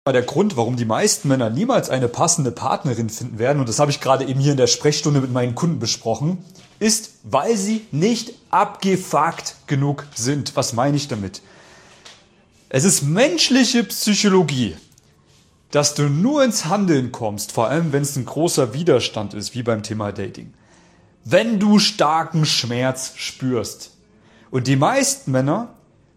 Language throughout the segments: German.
der Grund, warum die meisten Männer niemals eine passende Partnerin finden werden, und das habe ich gerade eben hier in der Sprechstunde mit meinen Kunden besprochen, ist, weil sie nicht abgefuckt genug sind. Was meine ich damit? Es ist menschliche Psychologie, dass du nur ins Handeln kommst, vor allem wenn es ein großer Widerstand ist, wie beim Thema Dating. Wenn du starken Schmerz spürst. Und die meisten Männer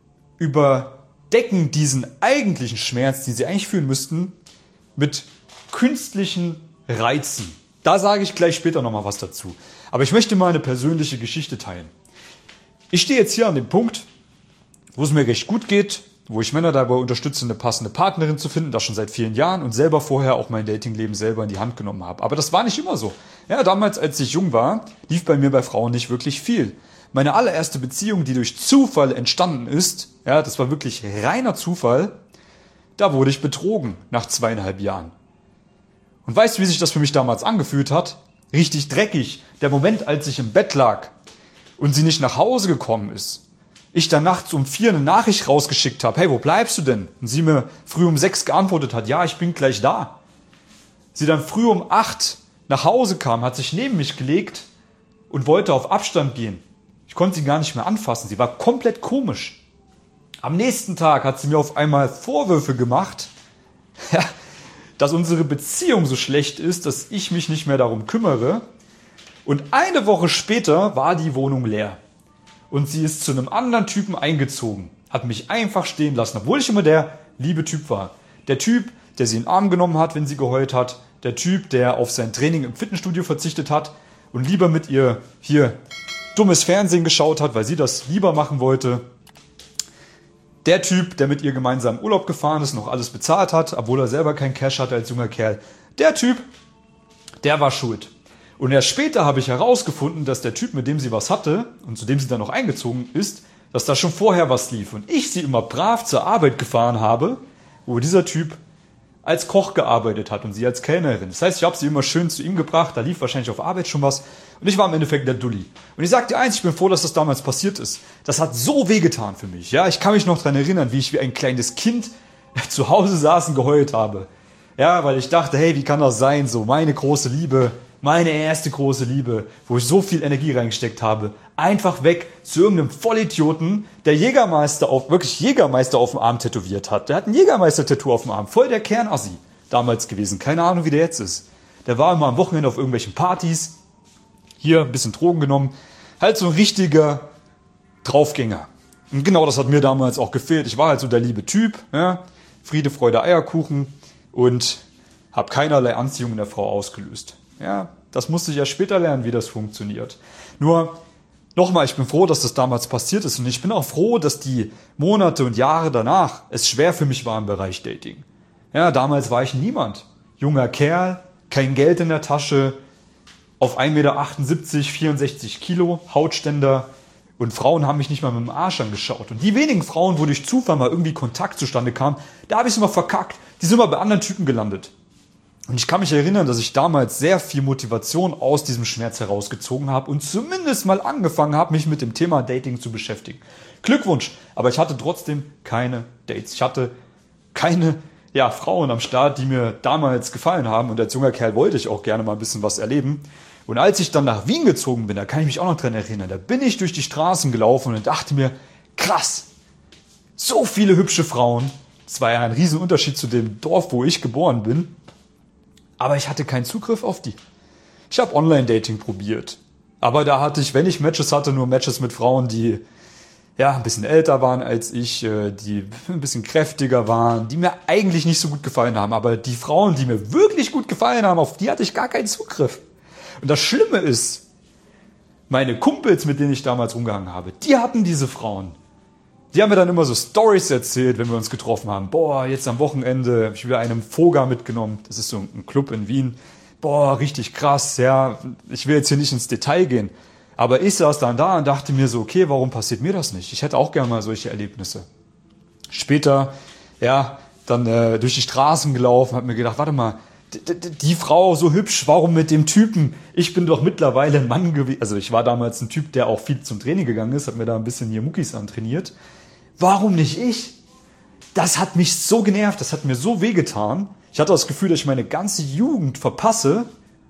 überdecken diesen eigentlichen Schmerz, den sie eigentlich fühlen müssten, mit künstlichen Reizen. Da sage ich gleich später nochmal was dazu. Aber ich möchte mal eine persönliche Geschichte teilen. Ich stehe jetzt hier an dem Punkt, wo es mir recht gut geht, wo ich Männer dabei unterstütze, eine passende Partnerin zu finden, das schon seit vielen Jahren, und selber vorher auch mein Datingleben selber in die Hand genommen habe. Aber das war nicht immer so. Ja, damals, als ich jung war, lief bei mir bei Frauen nicht wirklich viel. Meine allererste Beziehung, die durch Zufall entstanden ist, ja, das war wirklich reiner Zufall, da wurde ich betrogen nach 2,5 Jahren. Und weißt du, wie sich das für mich damals angefühlt hat? Richtig dreckig. Der Moment, als ich im Bett lag und sie nicht nach Hause gekommen ist. Ich dann nachts um 4 eine Nachricht rausgeschickt habe, hey, wo bleibst du denn? Und sie mir früh um 6 geantwortet hat, ja, ich bin gleich da. Sie dann früh um 8 nach Hause kam, hat sich neben mich gelegt und wollte auf Abstand gehen. Ich konnte sie gar nicht mehr anfassen, sie war komplett komisch. Am nächsten Tag hat sie mir auf einmal Vorwürfe gemacht, ja, dass unsere Beziehung so schlecht ist, dass ich mich nicht mehr darum kümmere. Und eine Woche später war die Wohnung leer. Und sie ist zu einem anderen Typen eingezogen. Hat mich einfach stehen lassen, obwohl ich immer der liebe Typ war. Der Typ, der sie in den Arm genommen hat, wenn sie geheult hat. Der Typ, der auf sein Training im Fitnessstudio verzichtet hat und lieber mit ihr hier dummes Fernsehen geschaut hat, weil sie das lieber machen wollte. Der Typ, der mit ihr gemeinsam Urlaub gefahren ist, noch alles bezahlt hat, obwohl er selber kein Cash hatte als junger Kerl. Der Typ, der war schuld. Und erst später habe ich herausgefunden, dass der Typ, mit dem sie was hatte und zu dem sie dann noch eingezogen ist, dass da schon vorher was lief. Und ich sie immer brav zur Arbeit gefahren habe, wo dieser Typ als Koch gearbeitet hat und sie als Kellnerin. Das heißt, ich habe sie immer schön zu ihm gebracht, da lief wahrscheinlich auf Arbeit schon was. Und ich war im Endeffekt der Dulli. Und ich sag dir eins, ich bin froh, dass das damals passiert ist. Das hat so wehgetan für mich. Ja, ich kann mich noch daran erinnern, wie ich wie ein kleines Kind zu Hause saß und geheult habe. Ja, weil ich dachte, hey, wie kann das sein? So meine große Liebe, meine erste große Liebe, wo ich so viel Energie reingesteckt habe, einfach weg zu irgendeinem Vollidioten, der Jägermeister auf dem Arm tätowiert hat. Der hat ein Jägermeister-Tattoo auf dem Arm, voll der Kernassi damals gewesen. Keine Ahnung, wie der jetzt ist. Der war immer am Wochenende auf irgendwelchen Partys, hier ein bisschen Drogen genommen, halt so ein richtiger Draufgänger. Und genau das hat mir damals auch gefehlt. Ich war halt so der liebe Typ, ja? Friede, Freude, Eierkuchen, und habe keinerlei Anziehung in der Frau ausgelöst. Ja, das musste ich ja später lernen, wie das funktioniert. Nur, nochmal, ich bin froh, dass das damals passiert ist. Und ich bin auch froh, dass die Monate und Jahre danach es schwer für mich war im Bereich Dating. Ja, damals war ich niemand. Junger Kerl, kein Geld in der Tasche, auf 1,78 Meter, 64 Kilo, Hautständer. Und Frauen haben mich nicht mal mit dem Arsch angeschaut. Und die wenigen Frauen, wo durch Zufall mal irgendwie Kontakt zustande kam, da habe ich es immer verkackt. Die sind immer bei anderen Typen gelandet. Und ich kann mich erinnern, dass ich damals sehr viel Motivation aus diesem Schmerz herausgezogen habe und zumindest mal angefangen habe, mich mit dem Thema Dating zu beschäftigen. Glückwunsch, aber ich hatte trotzdem keine Dates. Ich hatte keine Frauen am Start, die mir damals gefallen haben, und als junger Kerl wollte ich auch gerne mal ein bisschen was erleben. Und als ich dann nach Wien gezogen bin, da kann ich mich auch noch dran erinnern, da bin ich durch die Straßen gelaufen und dachte mir, krass, so viele hübsche Frauen. Das war ja ein Riesenunterschied zu dem Dorf, wo ich geboren bin. Aber ich hatte keinen Zugriff auf die. Ich habe Online-Dating probiert. Aber da hatte ich, wenn ich Matches hatte, nur Matches mit Frauen, die ein bisschen älter waren als ich, die ein bisschen kräftiger waren, die mir eigentlich nicht so gut gefallen haben. Aber die Frauen, die mir wirklich gut gefallen haben, auf die hatte ich gar keinen Zugriff. Und das Schlimme ist, meine Kumpels, mit denen ich damals rumgehangen habe, die hatten diese Frauen. Die haben mir dann immer so Storys erzählt, wenn wir uns getroffen haben. Boah, jetzt am Wochenende habe ich wieder einen Foga mitgenommen. Das ist so ein Club in Wien. Boah, richtig krass, ja. Ich will jetzt hier nicht ins Detail gehen. Aber ich saß dann da und dachte mir so, okay, warum passiert mir das nicht? Ich hätte auch gerne mal solche Erlebnisse. Später, dann durch die Straßen gelaufen, habe mir gedacht, warte mal, die Frau so hübsch, warum mit dem Typen? Ich bin doch mittlerweile ein Mann gewesen. Also ich war damals ein Typ, der auch viel zum Training gegangen ist, hat mir da ein bisschen hier Muckis antrainiert. Warum nicht ich? das hat mich so genervt, das hat mir so wehgetan. Ich hatte das Gefühl, dass ich meine ganze Jugend verpasse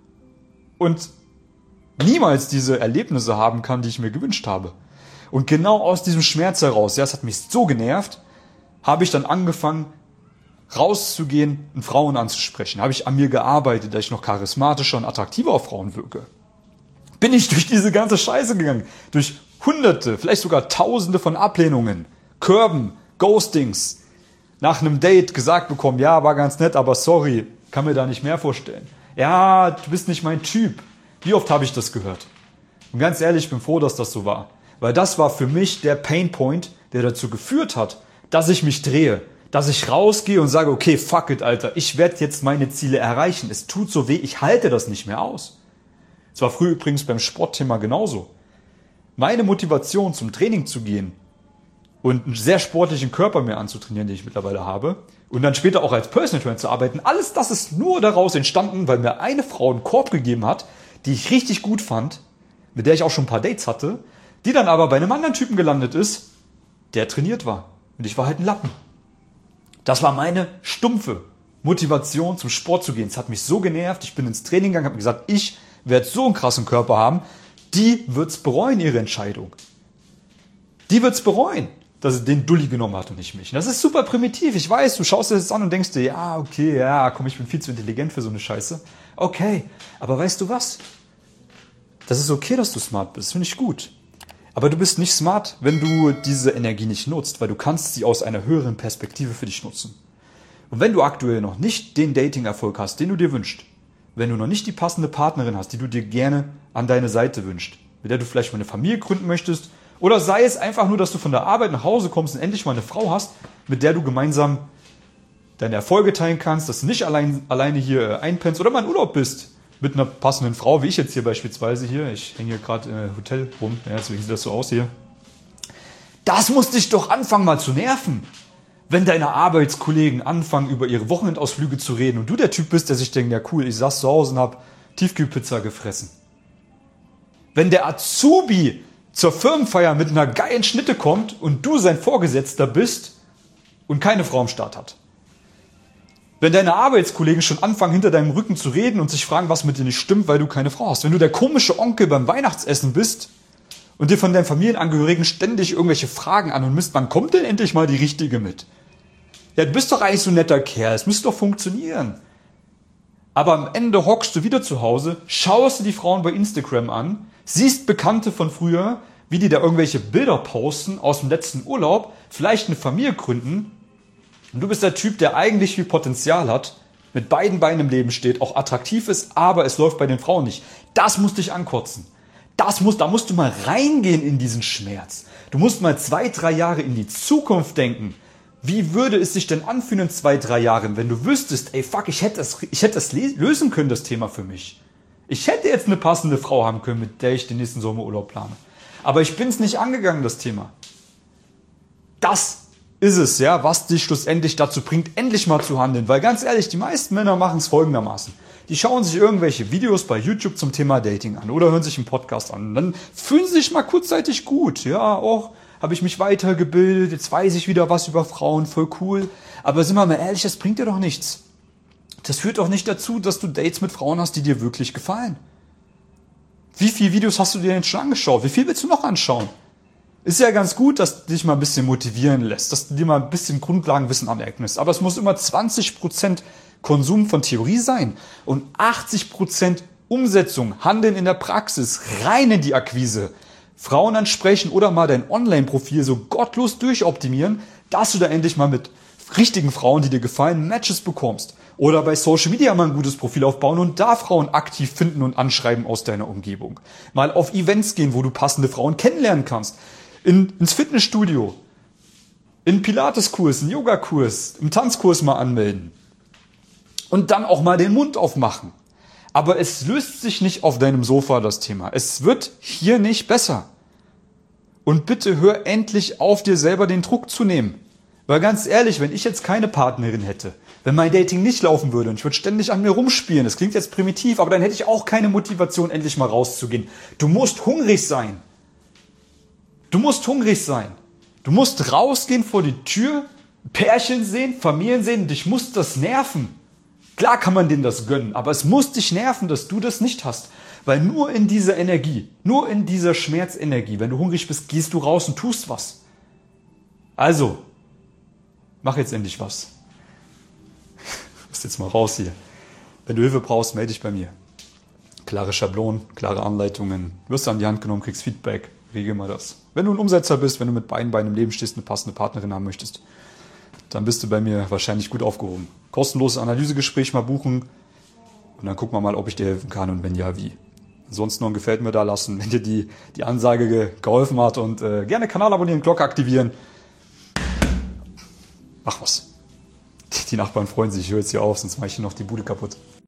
und niemals diese Erlebnisse haben kann, die ich mir gewünscht habe. Und genau aus diesem Schmerz heraus, ja, es hat mich so genervt, habe ich dann angefangen, rauszugehen und Frauen anzusprechen. Habe ich an mir gearbeitet, dass ich noch charismatischer und attraktiver auf Frauen wirke. Bin ich durch diese ganze Scheiße gegangen. Durch Hunderte, vielleicht sogar Tausende von Ablehnungen, Körben, Ghostings. Nach einem Date gesagt bekommen, ja, war ganz nett, aber sorry, kann mir da nicht mehr vorstellen. Ja, du bist nicht mein Typ. Wie oft habe ich das gehört? Und ganz ehrlich, ich bin froh, dass das so war. Weil das war für mich der Painpoint, der dazu geführt hat, dass ich mich drehe. Dass ich rausgehe und sage, okay, fuck it, Alter, ich werde jetzt meine Ziele erreichen. Es tut so weh, ich halte das nicht mehr aus. Es war früher übrigens beim Sportthema genauso. Meine Motivation zum Training zu gehen und einen sehr sportlichen Körper mir anzutrainieren, den ich mittlerweile habe, und dann später auch als Personal Trainer zu arbeiten, alles das ist nur daraus entstanden, weil mir eine Frau einen Korb gegeben hat, die ich richtig gut fand, mit der ich auch schon ein paar Dates hatte, die dann aber bei einem anderen Typen gelandet ist, der trainiert war. Und ich war halt ein Lappen. Das war meine stumpfe Motivation, zum Sport zu gehen. Es hat mich so genervt, ich bin ins Training gegangen, habe gesagt, ich werde so einen krassen Körper haben, die wird's bereuen, ihre Entscheidung. Die wird's bereuen, dass sie den Dulli genommen hat und nicht mich. Das ist super primitiv. Ich weiß, du schaust dir das an und denkst dir, ja, okay, ja, komm, ich bin viel zu intelligent für so eine Scheiße. Okay, aber weißt du was? Das ist okay, dass du smart bist, finde ich gut. Aber du bist nicht smart, wenn du diese Energie nicht nutzt, weil du kannst sie aus einer höheren Perspektive für dich nutzen. Und wenn du aktuell noch nicht den Dating-Erfolg hast, den du dir wünschst, wenn du noch nicht die passende Partnerin hast, die du dir gerne an deine Seite wünschst, mit der du vielleicht mal eine Familie gründen möchtest, oder sei es einfach nur, dass du von der Arbeit nach Hause kommst und endlich mal eine Frau hast, mit der du gemeinsam deine Erfolge teilen kannst, dass du nicht alleine hier einpennst oder mal in Urlaub bist, mit einer passenden Frau, wie ich jetzt hier beispielsweise hier. Ich hänge hier gerade im Hotel rum, ja, deswegen sieht das so aus hier. Das muss dich doch anfangen mal zu nerven. Wenn deine Arbeitskollegen anfangen, über ihre Wochenendausflüge zu reden und du der Typ bist, der sich denkt, ja cool, ich saß zu Hause und hab Tiefkühlpizza gefressen. Wenn der Azubi zur Firmenfeier mit einer geilen Schnitte kommt und du sein Vorgesetzter bist und keine Frau am Start hat. Wenn deine Arbeitskollegen schon anfangen, hinter deinem Rücken zu reden und sich fragen, was mit dir nicht stimmt, weil du keine Frau hast. Wenn du der komische Onkel beim Weihnachtsessen bist und dir von deinen Familienangehörigen ständig irgendwelche Fragen an und misst, wann kommt denn endlich mal die Richtige mit? Ja, du bist doch eigentlich so ein netter Kerl, es müsste doch funktionieren. Aber am Ende hockst du wieder zu Hause, schaust dir die Frauen bei Instagram an, siehst Bekannte von früher, wie die da irgendwelche Bilder posten aus dem letzten Urlaub, vielleicht eine Familie gründen. Und du bist der Typ, der eigentlich viel Potenzial hat, mit beiden Beinen im Leben steht, auch attraktiv ist, aber es läuft bei den Frauen nicht. Das muss dich ankotzen. Da musst du mal reingehen in diesen Schmerz. Du musst mal 2-3 Jahre in die Zukunft denken. Wie würde es sich denn anfühlen in 2-3 Jahren, wenn du wüsstest, ey fuck, ich hätte das lösen können, das Thema für mich. Ich hätte jetzt eine passende Frau haben können, mit der ich den nächsten Sommerurlaub plane. Aber ich bin es nicht angegangen, das Thema. Das ist es, ja, was dich schlussendlich dazu bringt, endlich mal zu handeln. Weil ganz ehrlich, die meisten Männer machen es folgendermaßen. Die schauen sich irgendwelche Videos bei YouTube zum Thema Dating an oder hören sich einen Podcast an. Und dann fühlen sie sich mal kurzzeitig gut. Ja, auch habe ich mich weitergebildet, jetzt weiß ich wieder was über Frauen, voll cool. Aber sind wir mal ehrlich, das bringt dir doch nichts. Das führt doch nicht dazu, dass du Dates mit Frauen hast, die dir wirklich gefallen. Wie viele Videos hast du dir denn schon angeschaut? Wie viel willst du noch anschauen? Ist ja ganz gut, dass du dich mal ein bisschen motivieren lässt, dass du dir mal ein bisschen Grundlagenwissen aneignest. Aber es muss immer 20% Konsum von Theorie sein und 80% Umsetzung, Handeln in der Praxis, rein in die Akquise. Frauen ansprechen oder mal dein Online-Profil so gottlos durchoptimieren, dass du da endlich mal mit richtigen Frauen, die dir gefallen, Matches bekommst. Oder bei Social Media mal ein gutes Profil aufbauen und da Frauen aktiv finden und anschreiben aus deiner Umgebung. Mal auf Events gehen, wo du passende Frauen kennenlernen kannst. Ins Fitnessstudio, in Pilateskurs, in Yogakurs, im Tanzkurs mal anmelden. Und dann auch mal den Mund aufmachen. Aber es löst sich nicht auf deinem Sofa, das Thema. Es wird hier nicht besser. Und bitte hör endlich auf, dir selber den Druck zu nehmen. Weil ganz ehrlich, wenn ich jetzt keine Partnerin hätte, wenn mein Dating nicht laufen würde und ich würde ständig an mir rumspielen, das klingt jetzt primitiv, aber dann hätte ich auch keine Motivation, endlich mal rauszugehen. Du musst hungrig sein. Du musst hungrig sein. Du musst rausgehen vor die Tür, Pärchen sehen, Familien sehen, dich muss das nerven. Klar kann man denen das gönnen, aber es muss dich nerven, dass du das nicht hast. Weil nur in dieser Energie, nur in dieser Schmerzenergie, wenn du hungrig bist, gehst du raus und tust was. Also, mach jetzt endlich was. Ich muss jetzt mal raus hier. Wenn du Hilfe brauchst, melde dich bei mir. Klare Schablonen, klare Anleitungen, wirst du an die Hand genommen, kriegst Feedback, regel mal das. Wenn du ein Umsetzer bist, wenn du mit beiden Beinen im Leben stehst, eine passende Partnerin haben möchtest, dann bist du bei mir wahrscheinlich gut aufgehoben. Kostenloses Analysegespräch mal buchen und dann gucken wir mal, ob ich dir helfen kann und wenn ja, wie. Ansonsten noch ein Gefällt mir da lassen, wenn dir die Ansage geholfen hat und gerne Kanal abonnieren, Glocke aktivieren. Mach was. Die Nachbarn freuen sich, ich höre jetzt hier auf, sonst mache ich hier noch die Bude kaputt.